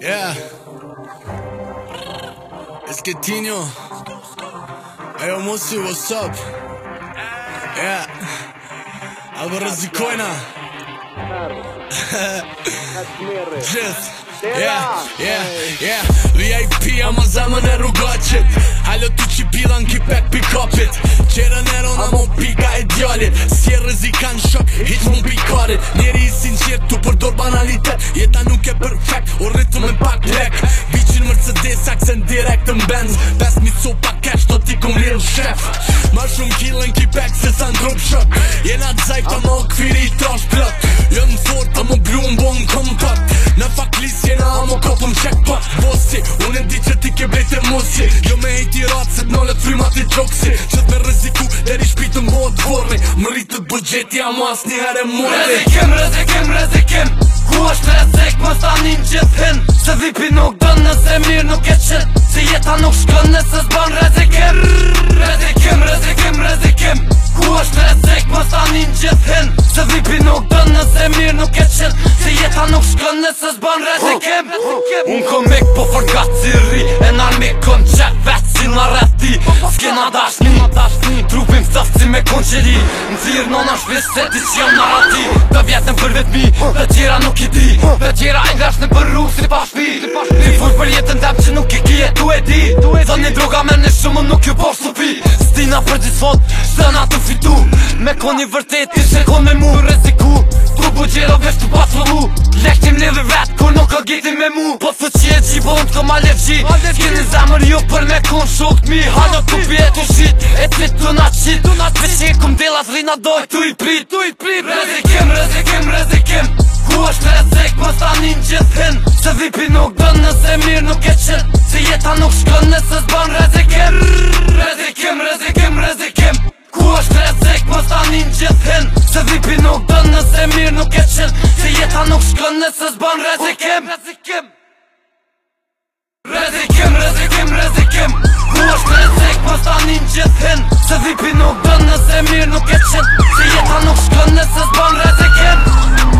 Yeah. Esquetinho. Ejo Musi, what's up? Yeah. Albo ryzykujna. Gjithë. Yeah. VIP ama zemën e rrugaqit. Halo tu që pilan ki pek pick-upit. Qerën e rona mo pika e djallit. Si e rëzikan shok, hiq mu pikarit. Njeri i sinqert tu përdor banalitet. Jeta nuk e perfekt, u rritu me pak lek. Bicin Mercedes aksen direkt në Benz. 5.000 sopa cash do t'i kum lirë shef. Ma shumë kilën ki pek se sa ndrup shok. Jena t'zajf ta mo këfiri i trash plot. Jëm fort, ta mo blu m'bo kompakt. Në faklis jena amo kopëm checkpot. Bossi, unë e di që ti ke blejt e mosi. Jo me e ti ratë se t'nollet frimat i gjoksi. Qët me rëziku, deri shpitë m'bo t'vorri. Më rritët budgeti amo as njëherë morri. Rezikim Ku është rezik më stanin gjithhin. Se vipi nuk dën nëse mirë nuk e qit. Se jeta nuk shkën nëse s'ban rezikim. Rezikim Ku është rezik më stanin gjithhin. Se vipi nuk dën nëse mirë nuk e qit. Se jeta nuk shkën nëse s'ban rezikim. Unë kom mik po fërgat si ri. E n'armi kom qep vet si në reti. S'kena dashni Trupim thëft si me konqeri. N'zirë nona shvis se ti që jam narati. Të vjetën për vetëmi dhe tjera nuk i di. Dhe tjera e ngrash në për rrugë si pa shpi. Ti full për jetën tep që nuk i ki e tu e di. Dhe një droga me në shumë nuk ju por supi. Stina për gjithë fond, shtëna të fitu. Me koni vërtet ti se kon me mu reziku. Tu bu gjero vesh tu pas mu. Lektim lidhë vet kur nuk o gjeti me mu. Po të që e gjibon të ma levgji. Kini zemër ju për me kon shok mi. Halo tu pjet u shit, e ti tu na qit. Veq e kum delat rina doj tu i prit. Rezikim Ku është rezik më stanin gjithhin. Se vipi nuk dën nëse mirë nuk e qit. Se jeta nuk shkën nëse s'ban rezikim. Rezikim Ku është rezik më stanin gjithhin. Se vipi nuk dën nëse mirë nuk e qit. Se jeta nuk shkën nëse s'ban rezikim. Rezikim Ku është rezik më stanin gjithhin. Se vipi nuk dën nëse mirë nuk e qit. Se jeta nuk shkën nëse s'ban rezikim.